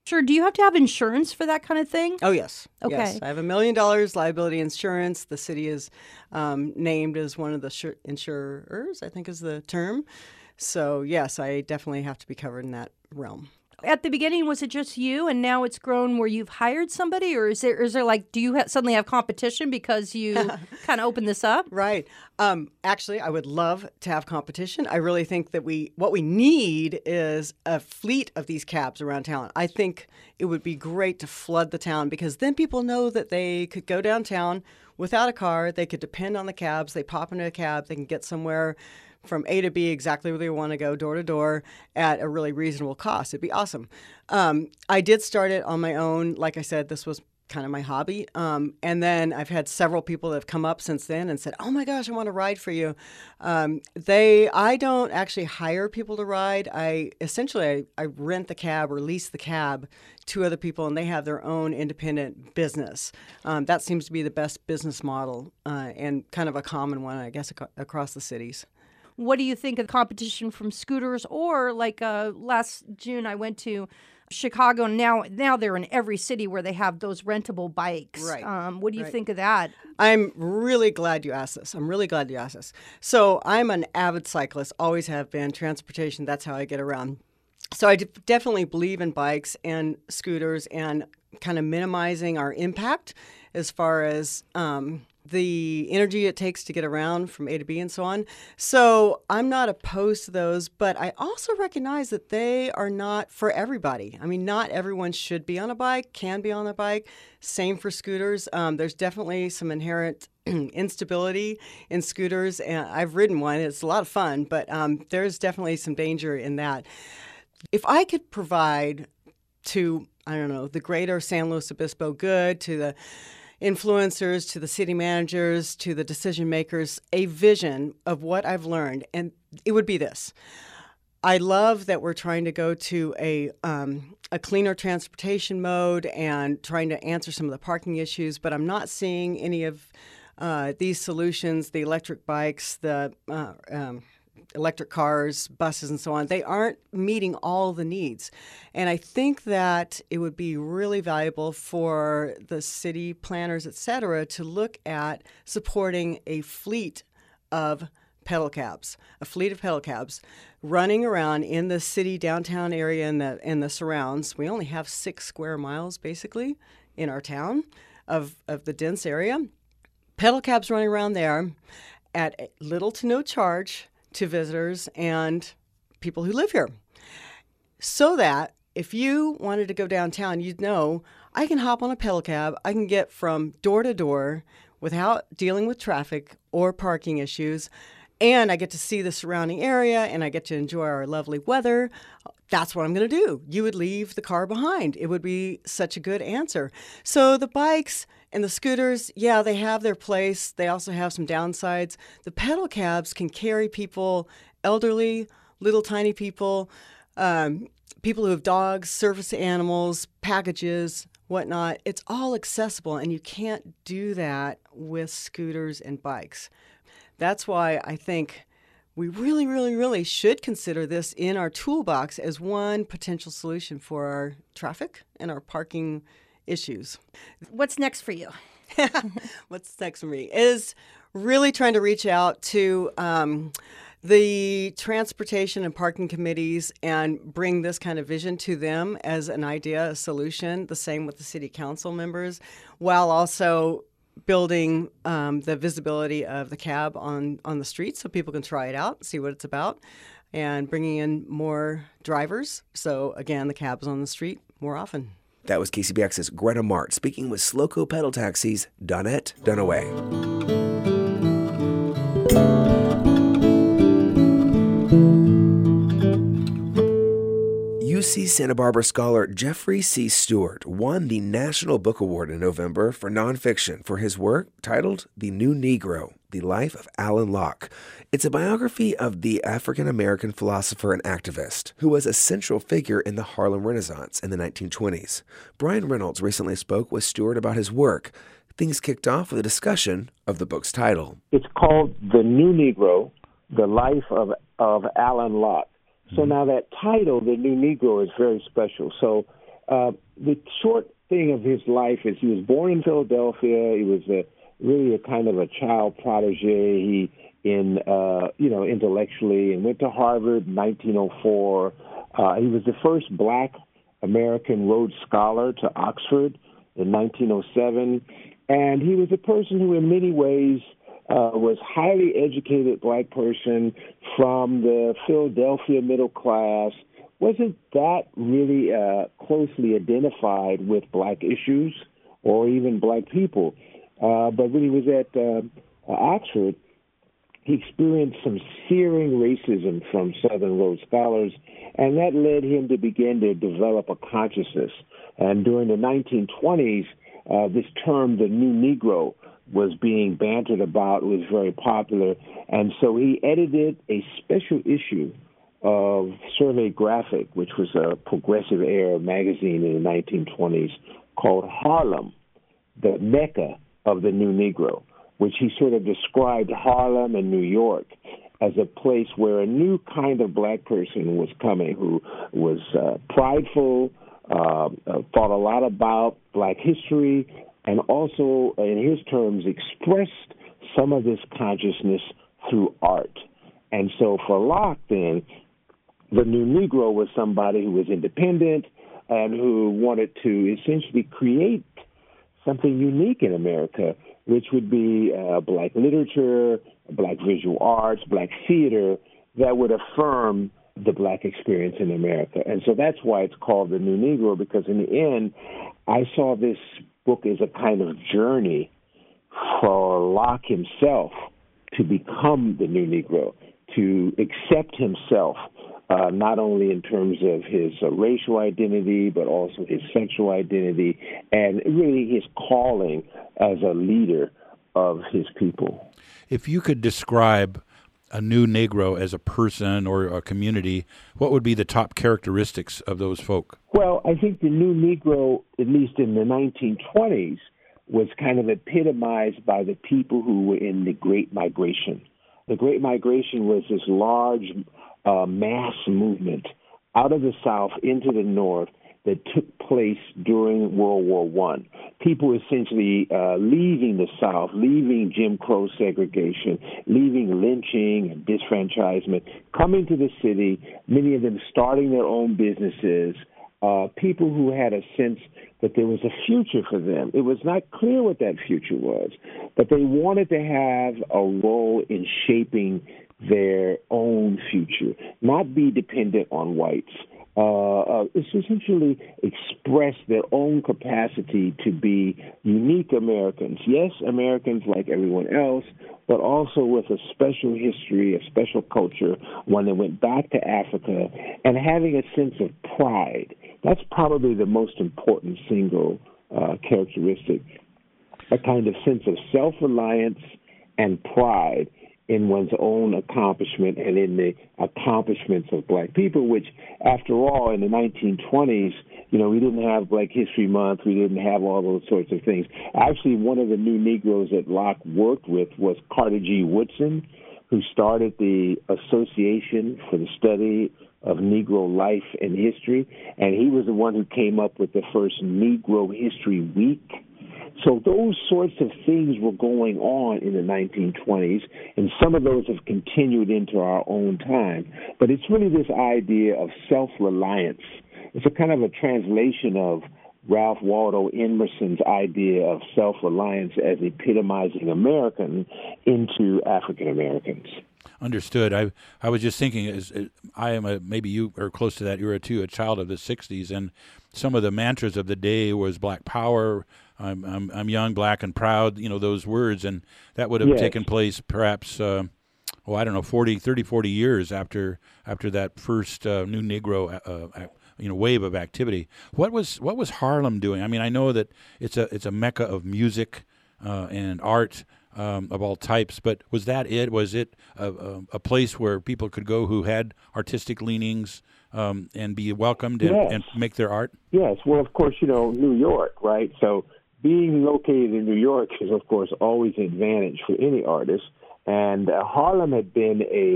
Sure. Do you have to have insurance for that kind of thing? Oh, yes. Okay. Yes. I have a million dollars liability insurance. The city is um, named as one of the insur- insurers, I think is the term. So, yes, I definitely have to be covered in that realm. At the beginning, was it just you, and now it's grown where you've hired somebody, or is there is there like, do you ha- suddenly have competition because you kind of opened this up? Right. Um, actually, I would love to have competition. I really think that we what we need is a fleet of these cabs around town. I think it would be great to flood the town because then people know that they could go downtown without a car. They could depend on the cabs. They pop into a cab. They can get somewhere from A to B exactly where they want to go, door to door, at a really reasonable cost. It'd be awesome. Um, I did start it on my own. Like I said, this was kind of my hobby. Um, and then I've had several people that have come up since then and said, oh my gosh, I want to ride for you. Um, they, I don't actually hire people to ride. I essentially, I, I rent the cab or lease the cab to other people, and they have their own independent business. Um, that seems to be the best business model uh, and kind of a common one, I guess, ac- across the cities. What do you think of competition from scooters? Or like uh, last June, I went to Chicago. And now, now they're in every city where they have those rentable bikes. Right. Um, what do you right. think of that? I'm really glad you asked this. I'm really glad you asked this. So I'm an avid cyclist, always have been. Transportation, that's how I get around. So I d- definitely believe in bikes and scooters and kind of minimizing our impact as far as um, the energy it takes to get around from A to B and so on. So I'm not opposed to those, but I also recognize that they are not for everybody. I mean, not everyone should be on a bike, can be on a bike. Same for scooters. Um, there's definitely some inherent instability in scooters, and I've ridden one. It's a lot of fun, but um, there's definitely some danger in that. If I could provide to, I don't know, the greater San Luis Obispo good, to the influencers, to the city managers, to the decision makers, a vision of what I've learned, and it would be this. I love that we're trying to go to a um, a cleaner transportation mode and trying to answer some of the parking issues, but I'm not seeing any of uh, these solutions, the electric bikes, the uh, um, electric cars, buses, and so on. They aren't meeting all the needs. And I think that it would be really valuable for the city planners, et cetera, to look at supporting a fleet of pedal cabs, a fleet of pedal cabs running around in the city downtown area and the, and the surrounds. We only have six square miles, basically, in our town of, of the dense area. Pedal cabs running around there at little to no charge to visitors and people who live here. So that if you wanted to go downtown, you'd know, I can hop on a pedal cab, I can get from door to door without dealing with traffic or parking issues, and I get to see the surrounding area and I get to enjoy our lovely weather. That's what I'm going to do. You would leave the car behind. It would be such a good answer. So the bikes and the scooters, yeah, they have their place. They also have some downsides. The pedal cabs can carry people, elderly, little tiny people, um, people who have dogs, service animals, packages, whatnot. It's all accessible, and you can't do that with scooters and bikes. That's why I think we really, really, really should consider this in our toolbox as one potential solution for our traffic and our parking issues. What's next for you? What's next for me is really trying to reach out to um, the transportation and parking committees and bring this kind of vision to them as an idea, a solution. The same with the city council members, while also building um, the visibility of the cab on, on the street so people can try it out, see what it's about, and bringing in more drivers. So, again, the cab's on the street more often. That was K C B X's Greta Mart speaking with Sloco Pedal Taxi's Donette Dunaway. U C Santa Barbara scholar Jeffrey C. Stewart won the National Book Award in November for nonfiction for his work titled The New Negro, The Life of Alan Locke. It's a biography of the African-American philosopher and activist who was a central figure in the Harlem Renaissance in the nineteen twenties. Brian Reynolds recently spoke with Stewart about his work. Things kicked off with a discussion of the book's title. It's called The New Negro, The Life of, of Alan Locke. So now that title, The New Negro, is very special. So uh, the short thing of his life is he was born in Philadelphia. He was a, really a kind of a child protege. He in uh, you know intellectually and went to Harvard in nineteen oh four. Uh, he was the first black American Rhodes Scholar to Oxford in nineteen oh seven, and he was a person who in many ways uh, was highly educated black person from the Philadelphia middle class, wasn't that really uh, closely identified with black issues or even black people. Uh, but when he was at uh, Oxford, he experienced some searing racism from Southern Rhodes Scholars, and that led him to begin to develop a consciousness. And during the nineteen twenties, uh, this term, the New Negro, was being bantered about, was very popular. And so he edited a special issue of Survey Graphic, which was a progressive era magazine in the nineteen twenties, called Harlem, the Mecca of the New Negro, which he sort of described Harlem and New York as a place where a new kind of black person was coming who was uh, prideful, uh, uh, thought a lot about black history, and also, in his terms, expressed some of this consciousness through art. And so for Locke, then, the New Negro was somebody who was independent and who wanted to essentially create something unique in America, which would be uh, black literature, black visual arts, black theater that would affirm the black experience in America. And so that's why it's called The New Negro, because in the end, I saw this book as a kind of journey for Locke himself to become the New Negro, to accept himself, uh, not only in terms of his uh, racial identity, but also his sexual identity, and really his calling as a leader of his people. If you could describe a new Negro as a person or a community, what would be the top characteristics of those folk? Well, I think the new Negro, at least in the nineteen twenties, was kind of epitomized by the people who were in the Great Migration. The Great Migration was this large uh, mass movement out of the South into the North that took place during World War One. People essentially uh, leaving the South, leaving Jim Crow segregation, leaving lynching and disfranchisement, coming to the city, many of them starting their own businesses, uh, people who had a sense that there was a future for them. It was not clear what that future was, but they wanted to have a role in shaping their own future, not be dependent on whites. Uh, uh, it's essentially express their own capacity to be unique Americans. Yes, Americans like everyone else, but also with a special history, a special culture, one that went back to Africa, and having a sense of pride. That's probably the most important single uh, characteristic, a kind of sense of self-reliance and pride in one's own accomplishment and in the accomplishments of black people, which, after all, in the nineteen twenties, you know, we didn't have Black History Month, we didn't have all those sorts of things. Actually, one of the new Negroes that Locke worked with was Carter G. Woodson, who started the Association for the Study of Negro Life and History, and he was the one who came up with the first Negro History Week. So those sorts of things were going on in the nineteen twenties, and some of those have continued into our own time. But it's really this idea of self-reliance. It's a kind of a translation of Ralph Waldo Emerson's idea of self-reliance as epitomizing American into African Americans. Understood. I I was just thinking, as I am a, maybe you are close to that era too, a child of the sixties, and some of the mantras of the day was Black Power, I'm I'm, I'm young, black, and proud, you know, those words, and that would have yes. taken place perhaps, uh, oh, I don't know, forty, thirty, forty years after after that first uh, New Negro uh, you know wave of activity. What was what was Harlem doing? I mean, I know that it's a it's a mecca of music uh, and art. Um, of all types, but was that it? Was it a, a, a place where people could go who had artistic leanings um, and be welcomed and, yes. and make their art? Yes. Well, of course, you know, New York, right? So being located in New York is, of course, always an advantage for any artist. And uh, Harlem had been a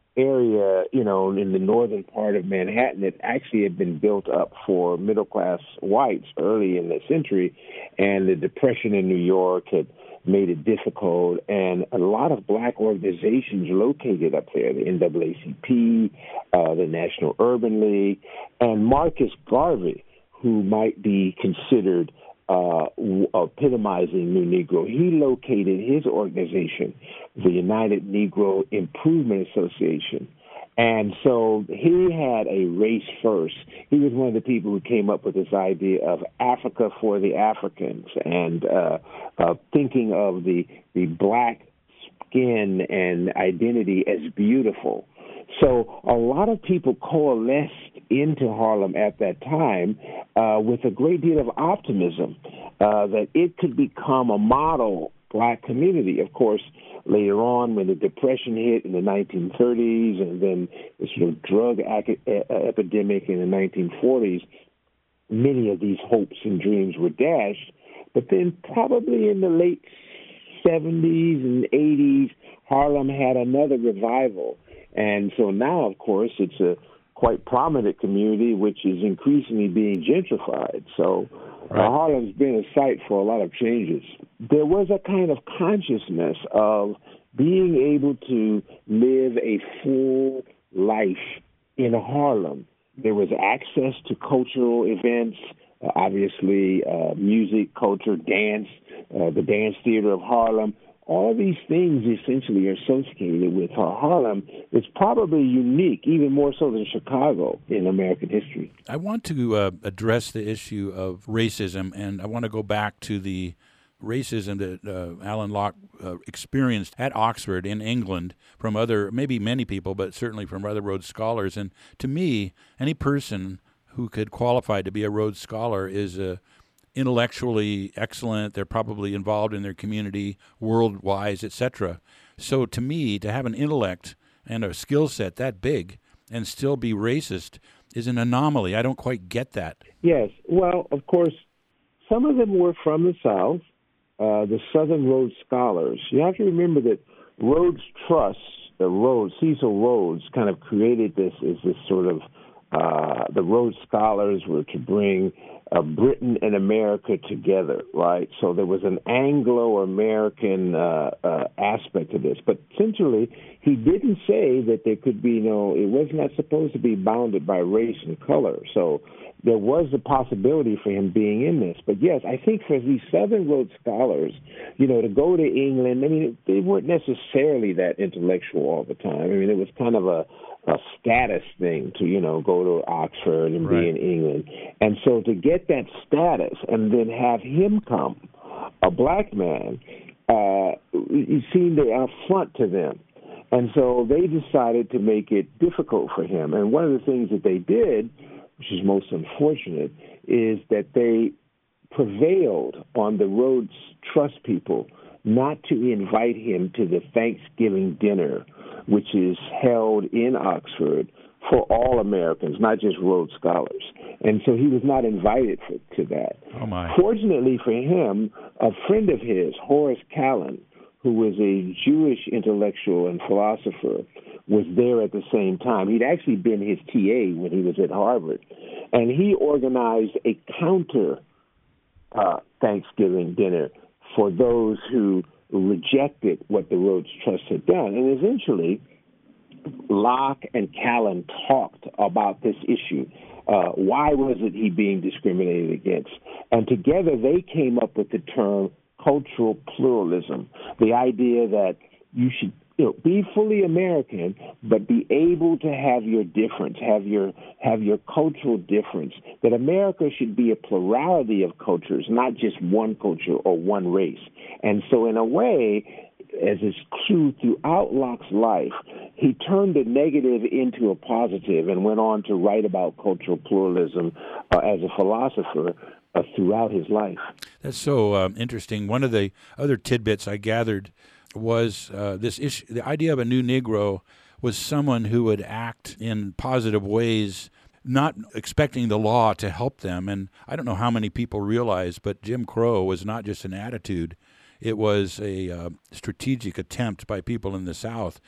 area, you know, in the northern part of Manhattan that actually had been built up for middle-class whites early in the century, and the Depression in New York had made it difficult, and a lot of black organizations located up there, the N double A C P, uh, the National Urban League, and Marcus Garvey, who might be considered uh, epitomizing New Negro. He located his organization, the United Negro Improvement Association. And so he had a race first. He was one of the people who came up with this idea of Africa for the Africans, and uh, uh, thinking of the, the black skin and identity as beautiful. So a lot of people coalesced into Harlem at that time uh, with a great deal of optimism uh, that it could become a model black community. Of course, later on, when the Depression hit in the nineteen thirties, and then the sort of drug ac- epidemic in the nineteen forties, many of these hopes and dreams were dashed. But then probably in the late seventies and eighties, Harlem had another revival. And so now, of course, it's a quite prominent community, which is increasingly being gentrified. So right. uh, Harlem's been a site for a lot of changes. There was a kind of consciousness of being able to live a full life in Harlem. There was access to cultural events, uh, obviously uh, music, culture, dance, uh, the Dance Theater of Harlem. All these things essentially are associated with Harlem. It's probably unique, even more so than Chicago in American history. I want to uh, address the issue of racism, and I want to go back to the racism that uh, Alan Locke uh, experienced at Oxford in England from other, maybe many people, but certainly from other Rhodes Scholars. And to me, any person who could qualify to be a Rhodes Scholar is a intellectually excellent. They're probably involved in their community, world-wise, et cetera. So to me, to have an intellect and a skill set that big and still be racist is an anomaly. I don't quite get that. Yes. Well, of course, some of them were from the South, uh, the Southern Rhodes Scholars. You have to remember that Rhodes Trust, the Rhodes, Cecil Rhodes, kind of created this as this sort of, uh, the Rhodes Scholars were to bring Uh, Britain and America together, right? So there was an Anglo-American uh, uh, aspect to this. But essentially, he didn't say that there could be no, it was not supposed to be bounded by race and color. So there was a possibility for him being in this. But yes, I think for these Southern Rhodes Scholars, you know, to go to England, I mean, they weren't necessarily that intellectual all the time. I mean, it was kind of a a status thing to, you know, go to Oxford and right. be in England. And so to get that status and then have him come, a black man, uh, it seemed an affront to them. And so they decided to make it difficult for him. And one of the things that they did, which is most unfortunate, is that they prevailed on the Rhodes Trust people not to invite him to the Thanksgiving dinner, which is held in Oxford for all Americans, not just Rhodes Scholars. And so he was not invited for, to that. Oh my. Fortunately for him, a friend of his, Horace Callan, who was a Jewish intellectual and philosopher, was there at the same time. He'd actually been his T A when he was at Harvard. And he organized a counter uh, Thanksgiving dinner for those who rejected what the Rhodes Trust had done. And eventually, Locke and Callan talked about this issue. Uh, why was it he being discriminated against? And together they came up with the term cultural pluralism, the idea that you should you know, be fully American, but be able to have your difference, have your have your cultural difference, that America should be a plurality of cultures, not just one culture or one race. And so in a way, as is true throughout Locke's life, he turned the negative into a positive and went on to write about cultural pluralism uh, as a philosopher uh, throughout his life. That's so um, interesting. One of the other tidbits I gathered was uh, this issue, the idea of a new Negro was someone who would act in positive ways, not expecting the law to help them. And I don't know how many people realize, but Jim Crow was not just an attitude. It was a uh, strategic attempt by people in the South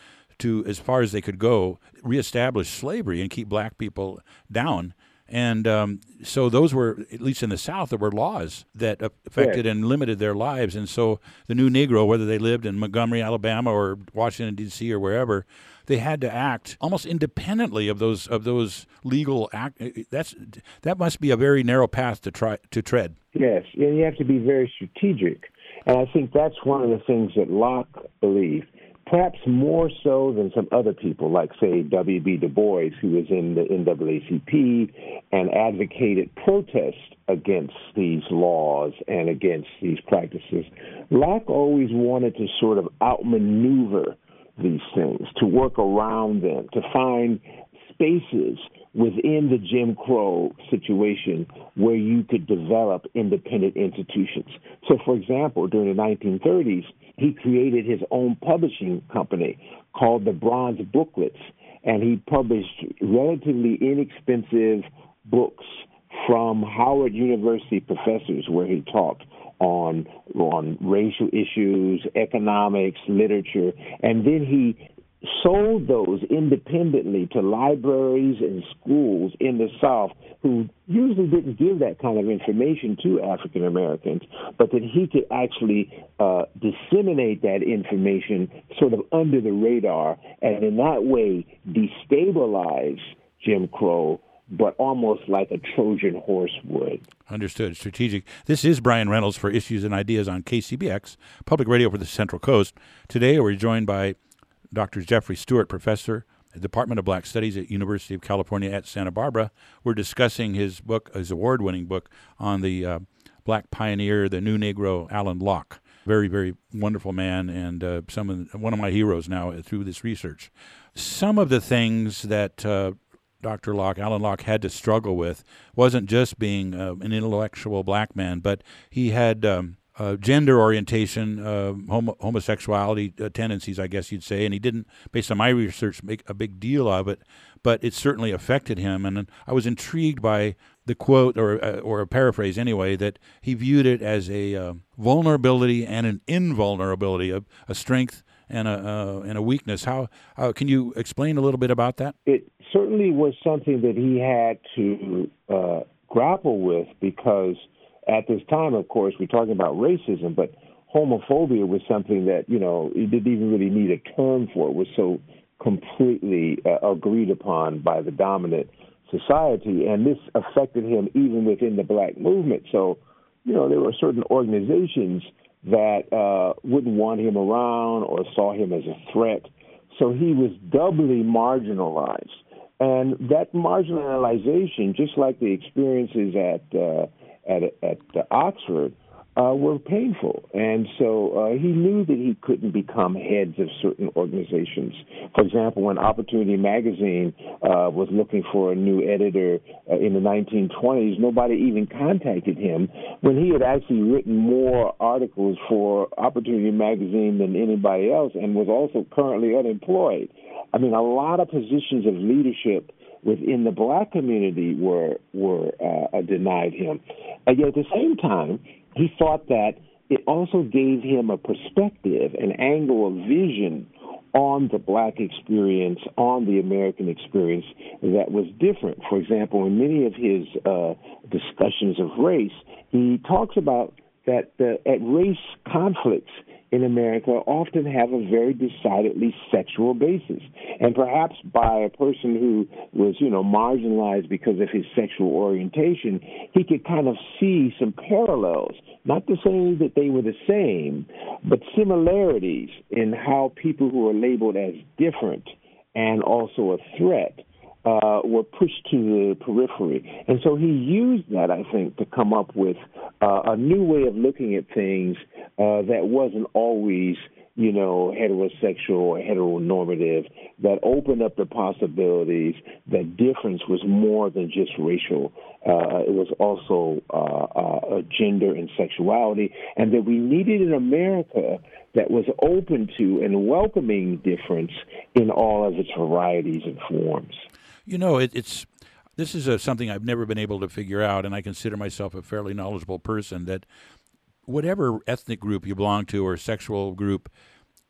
to, as far as they could go, reestablish slavery and keep black people down. And um, so those were, at least in the South, there were laws that affected Yes. and limited their lives. And so the new Negro, whether they lived in Montgomery, Alabama, or Washington, D C, or wherever, they had to act almost independently of those of those legal act. That's that must be a very narrow path to try to tread. Yes, and you have to be very strategic. And I think that's one of the things that Locke believed, perhaps more so than some other people, like, say, W B Du Bois, who was in the N double A C P and advocated protest against these laws and against these practices. Locke always wanted to sort of outmaneuver these things, to work around them, to find spaces within the Jim Crow situation where you could develop independent institutions. So, for example, during the nineteen thirties, he created his own publishing company called the Bronze Booklets, and he published relatively inexpensive books from Howard University professors where he taught on on racial issues, economics, literature, and then he sold those independently to libraries and schools in the South who usually didn't give that kind of information to African Americans, but that he could actually uh, disseminate that information sort of under the radar and in that way destabilize Jim Crow, but almost like a Trojan horse would. Understood. Strategic. This is Brian Reynolds for Issues and Ideas on K C B X, Public Radio for the Central Coast. Today we're joined by Doctor Jeffrey Stewart, professor at the Department of Black Studies at University of California at Santa Barbara. We're discussing his book, his award-winning book on the uh, black pioneer, the new Negro, Alan Locke. Very, very wonderful man, and uh, some of, one of my heroes now through this research. Some of the things that uh, Doctor Locke, Alan Locke, had to struggle with wasn't just being uh, an intellectual black man, but he had um, uh, gender orientation, uh, homo- homosexuality uh, tendencies, I guess you'd say, and he didn't, based on my research, make a big deal of it, but it certainly affected him. And I was intrigued by the quote, or uh, or a paraphrase anyway, that he viewed it as a uh, vulnerability and an invulnerability, a, a strength and a uh, and a weakness. How uh, can you explain a little bit about that? It certainly was something that he had to uh, grapple with, because at this time, of course, we're talking about racism, but homophobia was something that, you know, he didn't even really need a term for. It was so completely uh, agreed upon by the dominant society, and this affected him even within the black movement. So, you know, there were certain organizations that uh, wouldn't want him around or saw him as a threat. So he was doubly marginalized. And that marginalization, just like the experiences at uh, at, at uh, Oxford, uh, were painful. And so uh, he knew that he couldn't become heads of certain organizations. For example, when Opportunity Magazine uh, was looking for a new editor uh, in the nineteen twenties, nobody even contacted him when he had actually written more articles for Opportunity Magazine than anybody else and was also currently unemployed. I mean, a lot of positions of leadership within the black community were were uh, denied him. And yet at the same time, he thought that it also gave him a perspective, an angle of vision on the black experience, on the American experience that was different. For example, in many of his uh, discussions of race, he talks about that the, at race conflicts in America often have a very decidedly sexual basis. And perhaps by a person who was, you know, marginalized because of his sexual orientation, he could kind of see some parallels, not to say that they were the same, but similarities in how people who are labeled as different and also a threat Uh, were pushed to the periphery. And so he used that, I think, to come up with uh, a new way of looking at things uh, that wasn't always, you know, heterosexual or heteronormative, that opened up the possibilities that difference was more than just racial. Uh, it was also uh, uh, gender and sexuality, and that we needed an America that was open to and welcoming difference in all of its varieties and forms. You know, it, it's this is a, something I've never been able to figure out, and I consider myself a fairly knowledgeable person, that whatever ethnic group you belong to or sexual group,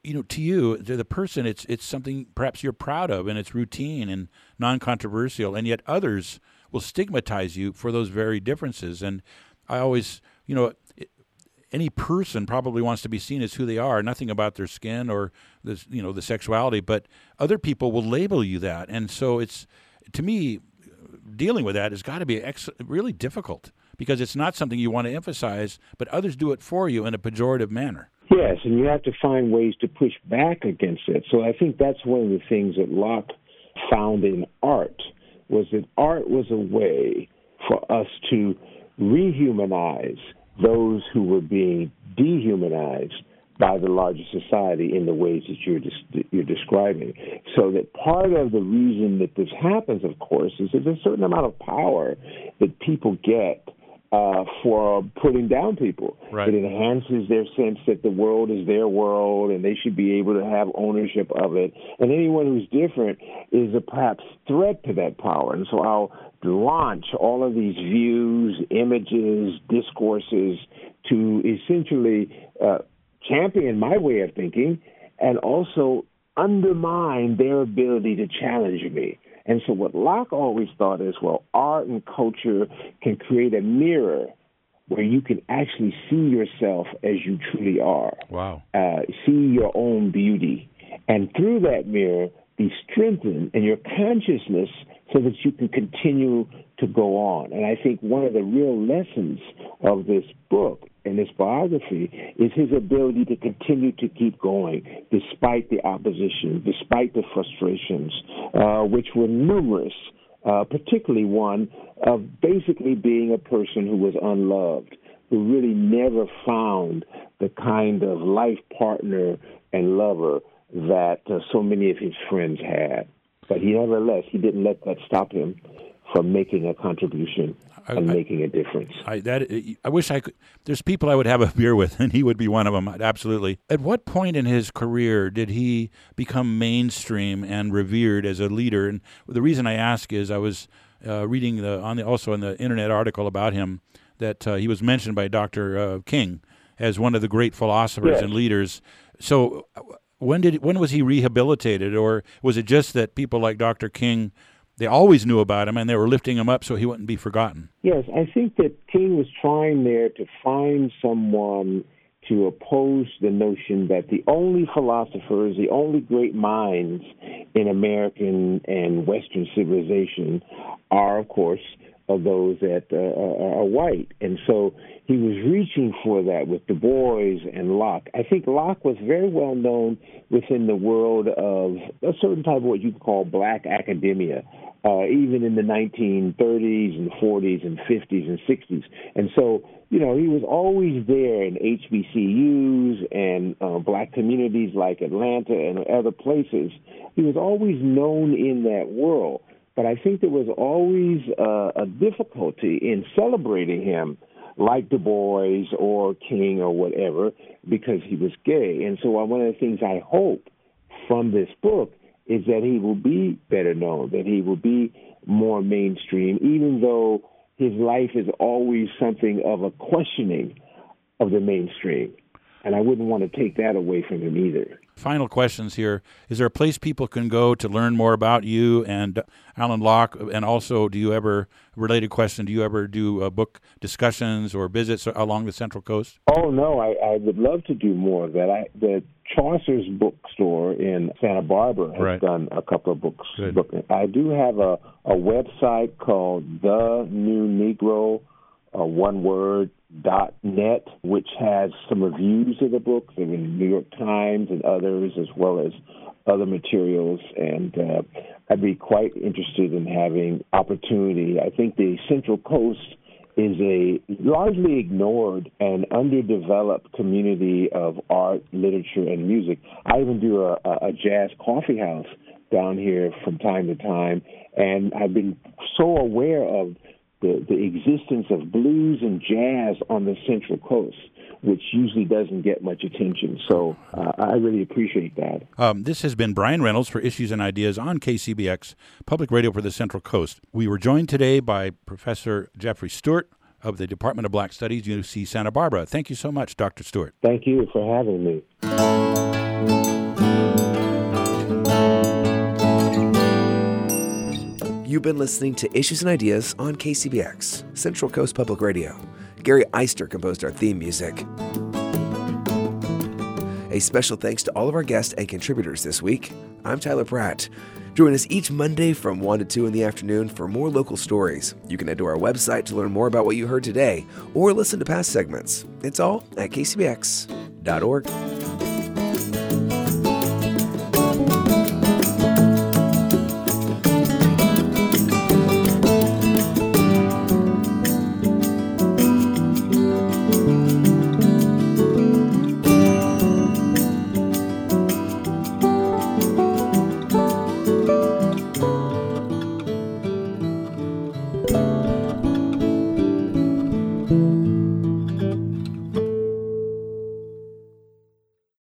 you know, to you, to the person, it's it's something perhaps you're proud of, and it's routine and non-controversial, and yet others will stigmatize you for those very differences. And I always, you know, it, any person probably wants to be seen as who they are, nothing about their skin or the, you know, the sexuality, but other people will label you that. And so it's, to me, dealing with that has got to be ex- really difficult, because it's not something you want to emphasize, but others do it for you in a pejorative manner. Yes, and you have to find ways to push back against it. So I think that's one of the things that Locke found in art, was that art was a way for us to rehumanize those who were being dehumanized by the larger society in the ways that you're des- you're describing. So that part of the reason that this happens, of course, is there's a certain amount of power that people get uh, for putting down people. Right. It enhances their sense that the world is their world and they should be able to have ownership of it. And anyone who's different is a perhaps threat to that power. And so I'll launch all of these views, images, discourses to essentially uh, champion my way of thinking and also undermine their ability to challenge me. And so what Locke always thought is, well, art and culture can create a mirror where you can actually see yourself as you truly are. Wow. Uh, see your own beauty. And through that mirror, be strengthened in your consciousness so that you can continue to go on. And I think one of the real lessons of this book and this biography is his ability to continue to keep going despite the opposition, despite the frustrations, uh, which were numerous, uh, particularly one of basically being a person who was unloved, who really never found the kind of life partner and lover that uh, so many of his friends had. But he nevertheless, he didn't let that stop him from making a contribution and I, making a difference. I that I wish I could. There's people I would have a beer with, and he would be one of them. Absolutely. At what point in his career did he become mainstream and revered as a leader? And the reason I ask is I was uh, reading the on the also in the internet article about him that uh, he was mentioned by Doctor Uh, King as one of the great philosophers yes. and leaders. So. When did when was he rehabilitated, or was it just that people like Doctor King, they always knew about him and they were lifting him up so he wouldn't be forgotten? Yes, I think that King was trying there to find someone to oppose the notion that the only philosophers, the only great minds in American and Western civilization are, of course, of those that uh, are white. And so he was reaching for that with Du Bois and Locke. I think Locke was very well known within the world of a certain type of what you could call black academia, uh, even in the nineteen thirties and forties and fifties and sixties. And so, you know, he was always there in H B C Us and uh, black communities like Atlanta and other places. He was always known in that world. But I think there was always uh, a difficulty in celebrating him like Du Bois or King or whatever because he was gay. And so one of the things I hope from this book is that he will be better known, that he will be more mainstream, even though his life is always something of a questioning of the mainstream. And I wouldn't want to take that away from him either. Final questions here. Is there a place people can go to learn more about you and Alan Locke? And also, do you ever, related question, do you ever do uh, book discussions or visits along the Central Coast? Oh, no, I, I would love to do more of that. I, the Chaucer's bookstore in Santa Barbara has right. done a couple of books. Good. Book. I do have a, a website called The New Negro, uh, one word, dot net, which has some reviews of the books in the New York Times and others, as well as other materials. And uh, I'd be quite interested in having opportunity. I think the Central Coast is a largely ignored and underdeveloped community of art, literature, and music. I even do a, a jazz coffee house down here from time to time, and I've been so aware of The, the existence of blues and jazz on the Central Coast, which usually doesn't get much attention. So uh, I really appreciate that. Um, this has been Brian Reynolds for Issues and Ideas on K C B X, Public Radio for the Central Coast. We were joined today by Professor Jeffrey Stewart of the Department of Black Studies, U C Santa Barbara. Thank you so much, Doctor Stewart. Thank you for having me. You've been listening to Issues and Ideas on K C B X, Central Coast Public Radio. Gary Eister composed our theme music. A special thanks to all of our guests and contributors this week. I'm Tyler Pratt. Join us each Monday from one to two in the afternoon for more local stories. You can head to our website to learn more about what you heard today or listen to past segments. It's all at K C B X dot org.